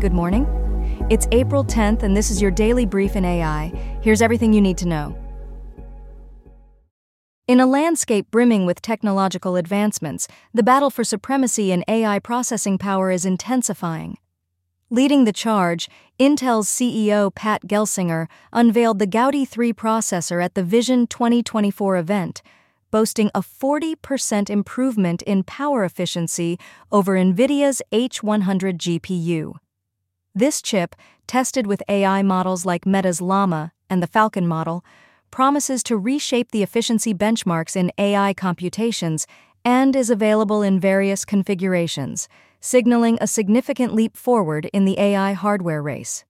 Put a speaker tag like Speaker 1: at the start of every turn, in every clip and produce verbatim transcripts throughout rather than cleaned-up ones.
Speaker 1: Good morning. It's April tenth, and this is your daily brief in A I. Here's everything you need to know. In a landscape brimming with technological advancements, the battle for supremacy in A I processing power is intensifying. Leading the charge, Intel's C E O Pat Gelsinger unveiled the Gaudi three processor at the Vision twenty twenty-four event, boasting a forty percent improvement in power efficiency over NVIDIA's H one hundred G P U. This chip, tested with A I models like Meta's Llama and the Falcon model, promises to reshape the efficiency benchmarks in A I computations and is available in various configurations, signaling a significant leap forward in the A I hardware race.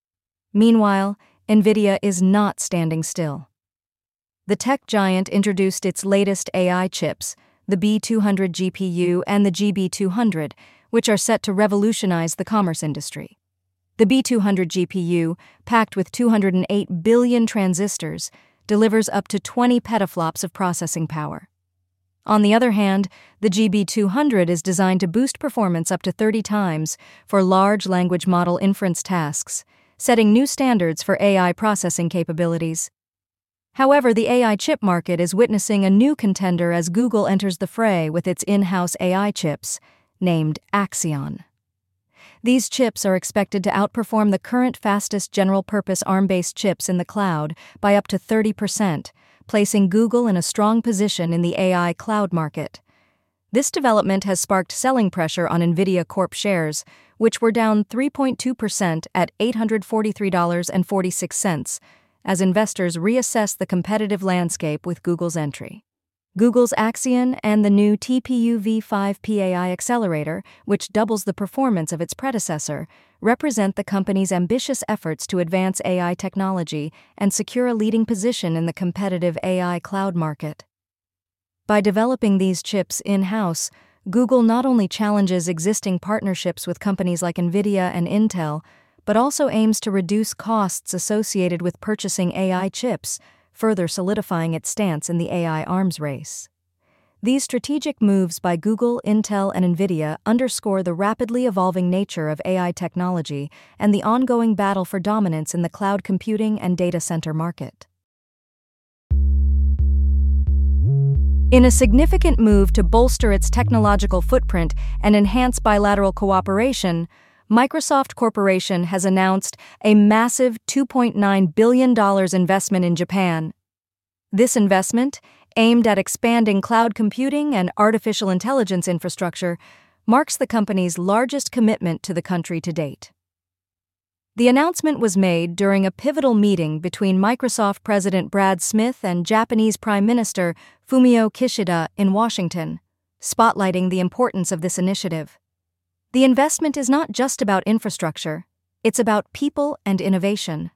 Speaker 1: Meanwhile, NVIDIA is not standing still. The tech giant introduced its latest A I chips, the B two hundred G P U and the G B two hundred, which are set to revolutionize the commerce industry. The B two hundred G P U, packed with two hundred eight billion transistors, delivers up to twenty petaflops of processing power. On the other hand, the G B two hundred is designed to boost performance up to thirty times for large language model inference tasks, setting new standards for A I processing capabilities. However, the A I chip market is witnessing a new contender as Google enters the fray with its in-house A I chips, named Axion. These chips are expected to outperform the current fastest general-purpose ARM-based chips in the cloud by up to thirty percent, placing Google in a strong position in the A I cloud market. This development has sparked selling pressure on NVIDIA Corp shares, which were down three point two percent at eight hundred forty-three dollars and forty-six cents, as investors reassess the competitive landscape with Google's entry. Google's Axion and the new T P U v five P A I accelerator, which doubles the performance of its predecessor, represent the company's ambitious efforts to advance A I technology and secure a leading position in the competitive A I cloud market. By developing these chips in-house, Google not only challenges existing partnerships with companies like NVIDIA and Intel, but also aims to reduce costs associated with purchasing A I chips, further solidifying its stance in the A I arms race. These strategic moves by Google, Intel, and NVIDIA underscore the rapidly evolving nature of A I technology and the ongoing battle for dominance in the cloud computing and data center market. In a significant move to bolster its technological footprint and enhance bilateral cooperation, Microsoft Corporation has announced a massive two point nine billion dollars investment in Japan. This investment, aimed at expanding cloud computing and artificial intelligence infrastructure, marks the company's largest commitment to the country to date. The announcement was made during a pivotal meeting between Microsoft President Brad Smith and Japanese Prime Minister Fumio Kishida in Washington, spotlighting the importance of this initiative. The investment is not just about infrastructure, it's about people and innovation.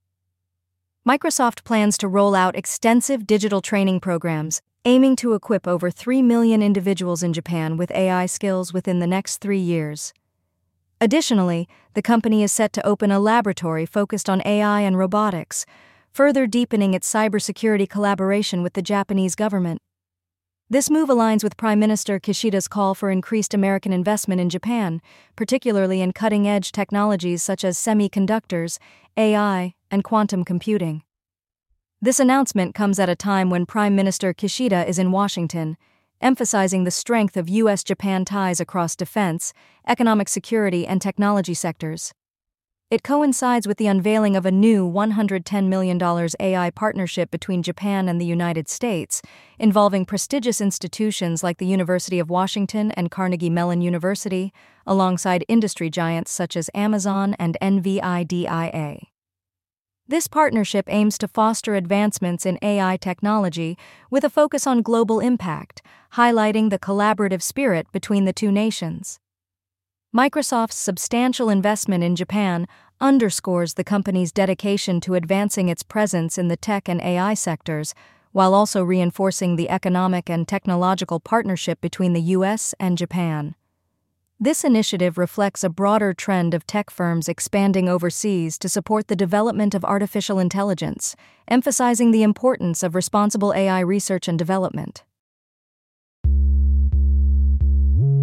Speaker 1: Microsoft plans to roll out extensive digital training programs, aiming to equip over three million individuals in Japan with A I skills within the next three years. Additionally, the company is set to open a laboratory focused on A I and robotics, further deepening its cybersecurity collaboration with the Japanese government. This move aligns with Prime Minister Kishida's call for increased American investment in Japan, particularly in cutting-edge technologies such as semiconductors, A I, and quantum computing. This announcement comes at a time when Prime Minister Kishida is in Washington, emphasizing the strength of U S Japan ties across defense, economic security, and technology sectors. It coincides with the unveiling of a new one hundred ten million dollars A I partnership between Japan and the United States, involving prestigious institutions like the University of Washington and Carnegie Mellon University, alongside industry giants such as Amazon and NVIDIA. This partnership aims to foster advancements in A I technology with a focus on global impact, highlighting the collaborative spirit between the two nations. Microsoft's substantial investment in Japan underscores the company's dedication to advancing its presence in the tech and A I sectors, while also reinforcing the economic and technological partnership between the U S and Japan. This initiative reflects a broader trend of tech firms expanding overseas to support the development of artificial intelligence, emphasizing the importance of responsible A I research and development.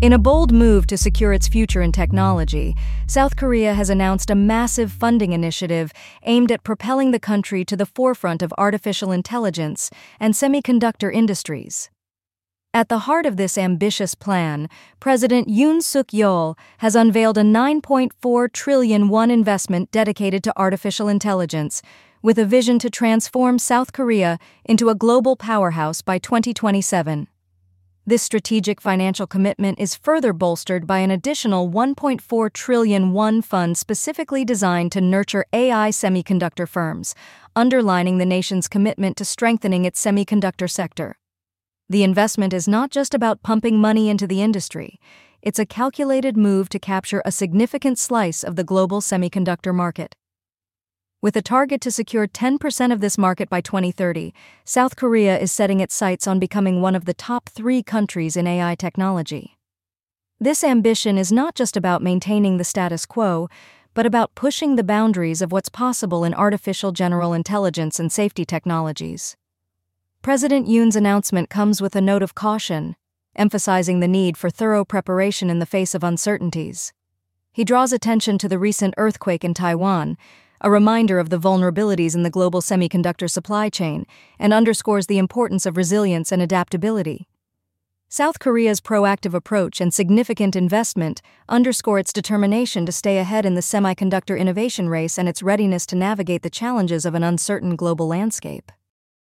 Speaker 1: In a bold move to secure its future in technology, South Korea has announced a massive funding initiative aimed at propelling the country to the forefront of artificial intelligence and semiconductor industries. At the heart of this ambitious plan, President Yoon Suk-yeol has unveiled a nine point four trillion won investment dedicated to artificial intelligence, with a vision to transform South Korea into a global powerhouse by twenty twenty-seven. This strategic financial commitment is further bolstered by an additional one point four trillion won fund specifically designed to nurture A I semiconductor firms, underlining the nation's commitment to strengthening its semiconductor sector. The investment is not just about pumping money into the industry, it's a calculated move to capture a significant slice of the global semiconductor market. With a target to secure ten percent of this market by twenty thirty, South Korea is setting its sights on becoming one of the top three countries in A I technology. This ambition is not just about maintaining the status quo, but about pushing the boundaries of what's possible in artificial general intelligence and safety technologies. President Yoon's announcement comes with a note of caution, emphasizing the need for thorough preparation in the face of uncertainties. He draws attention to the recent earthquake in Taiwan, a reminder of the vulnerabilities in the global semiconductor supply chain, and underscores the importance of resilience and adaptability. South Korea's proactive approach and significant investment underscore its determination to stay ahead in the semiconductor innovation race and its readiness to navigate the challenges of an uncertain global landscape.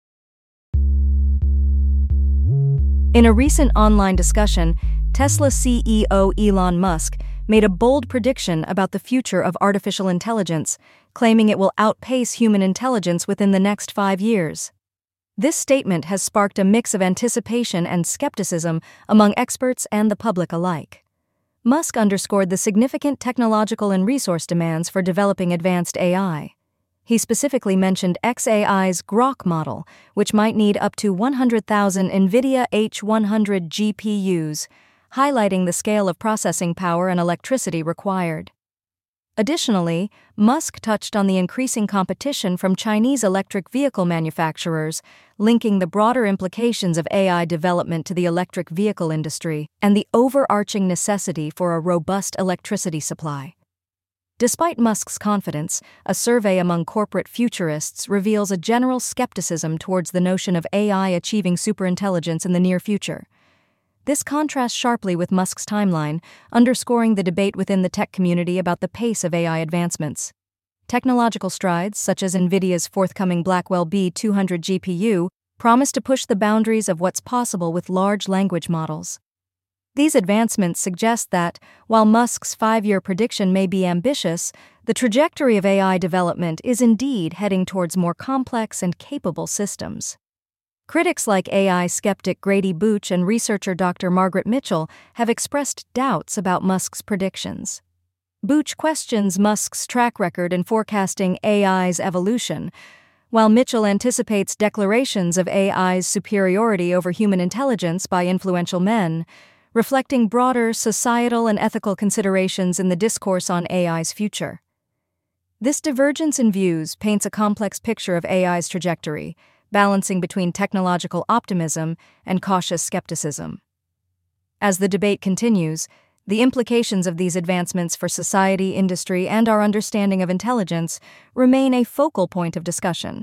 Speaker 1: In a recent online discussion, Tesla C E O Elon Musk made a bold prediction about the future of artificial intelligence, claiming it will outpace human intelligence within the next five years. This statement has sparked a mix of anticipation and skepticism among experts and the public alike. Musk underscored the significant technological and resource demands for developing advanced A I. He specifically mentioned X A I's Grok model, which might need up to one hundred thousand NVIDIA H one hundred G P Us, highlighting the scale of processing power and electricity required. Additionally, Musk touched on the increasing competition from Chinese electric vehicle manufacturers, linking the broader implications of A I development to the electric vehicle industry and the overarching necessity for a robust electricity supply. Despite Musk's confidence, a survey among corporate futurists reveals a general skepticism towards the notion of A I achieving superintelligence in the near future. This contrasts sharply with Musk's timeline, underscoring the debate within the tech community about the pace of A I advancements. Technological strides, such as NVIDIA's forthcoming Blackwell B two hundred G P U, promise to push the boundaries of what's possible with large language models. These advancements suggest that, while Musk's five-year prediction may be ambitious, the trajectory of A I development is indeed heading towards more complex and capable systems. Critics like A I skeptic Grady Booch and researcher Doctor Margaret Mitchell have expressed doubts about Musk's predictions. Booch questions Musk's track record in forecasting A I's evolution, while Mitchell anticipates declarations of A I's superiority over human intelligence by influential men, reflecting broader societal and ethical considerations in the discourse on A I's future. This divergence in views paints a complex picture of A I's trajectory, balancing between technological optimism and cautious skepticism. As the debate continues, the implications of these advancements for society, industry, and our understanding of intelligence remain a focal point of discussion.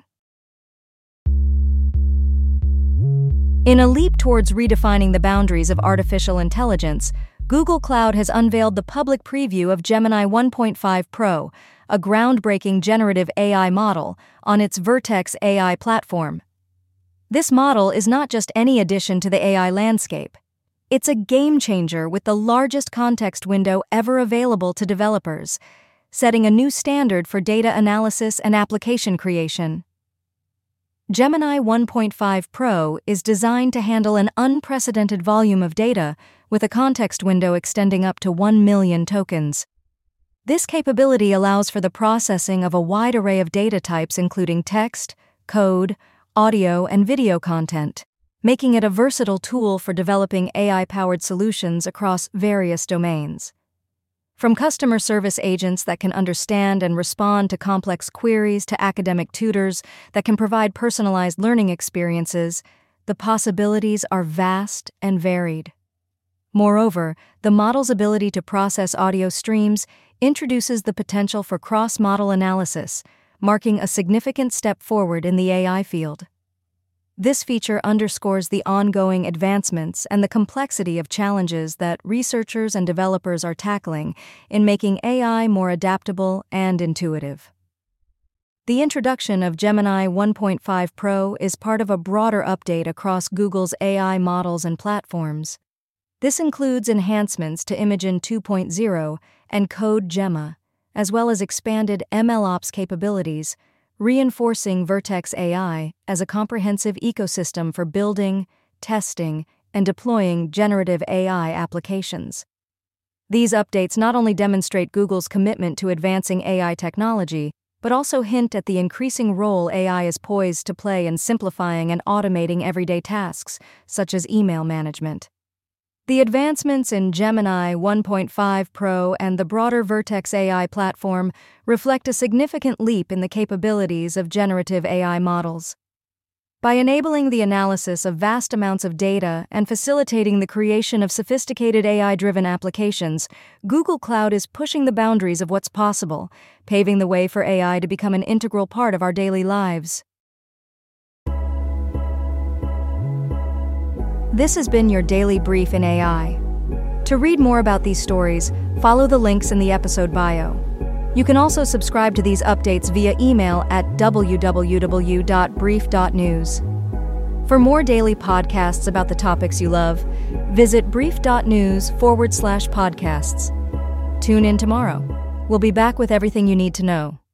Speaker 1: In a leap towards redefining the boundaries of artificial intelligence, Google Cloud has unveiled the public preview of Gemini one point five Pro, a groundbreaking generative A I model, on its Vertex A I platform. This model is not just any addition to the A I landscape. It's a game-changer with the largest context window ever available to developers, setting a new standard for data analysis and application creation. Gemini one point five Pro is designed to handle an unprecedented volume of data with a context window extending up to one million tokens. This capability allows for the processing of a wide array of data types including text, code, audio, and video content, making it a versatile tool for developing A I-powered solutions across various domains. From customer service agents that can understand and respond to complex queries to academic tutors that can provide personalized learning experiences, the possibilities are vast and varied. Moreover, the model's ability to process audio streams introduces the potential for cross-model analysis, marking a significant step forward in the A I field. This feature underscores the ongoing advancements and the complexity of challenges that researchers and developers are tackling in making A I more adaptable and intuitive. The introduction of Gemini one point five Pro is part of a broader update across Google's A I models and platforms. This includes enhancements to Imagen two point oh and Code Gemma, as well as expanded MLOps capabilities, reinforcing Vertex A I as a comprehensive ecosystem for building, testing, and deploying generative A I applications. These updates not only demonstrate Google's commitment to advancing A I technology, but also hint at the increasing role A I is poised to play in simplifying and automating everyday tasks, such as email management. The advancements in Gemini one point five Pro and the broader Vertex A I platform reflect a significant leap in the capabilities of generative A I models. By enabling the analysis of vast amounts of data and facilitating the creation of sophisticated A I-driven applications, Google Cloud is pushing the boundaries of what's possible, paving the way for A I to become an integral part of our daily lives. This has been your Daily Brief in A I. To read more about these stories, follow the links in the episode bio. You can also subscribe to these updates via email at w w w dot brief dot news. For more daily podcasts about the topics you love, visit brief.news forward slash podcasts. Tune in tomorrow. We'll be back with everything you need to know.